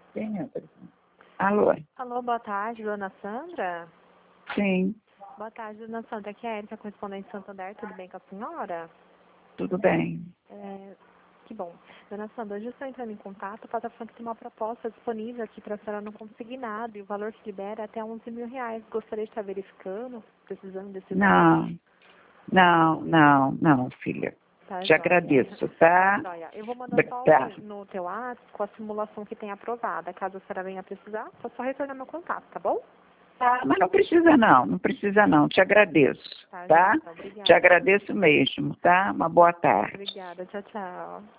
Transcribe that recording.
Quem é, telefone? Alô? Alô, boa tarde, dona Sandra? Sim, Boa tarde, dona Sandra. Aqui é a Erika, correspondente Santander. Tudo bem com a senhora? tudo bem. Que bom. Dona Sandra, hoje eu estou entrando em contato para a que tem uma proposta disponível aqui para a senhora não consignado e o valor que libera é até R$ 11.000. Gostaria de estar verificando, precisando desse valor. Não, filha. Tá, Te joia. agradeço, Tá, tá? joia. Eu vou mandar só Tá. no teu WhatsApp com a simulação que tem aprovada. Caso a senhora venha precisar, só retornar meu contato, tá bom? Mas não precisa não. Te agradeço, Tá, tá? joia. Obrigada. Te agradeço mesmo, tá? Uma boa tarde. Obrigada. Tchau, tchau.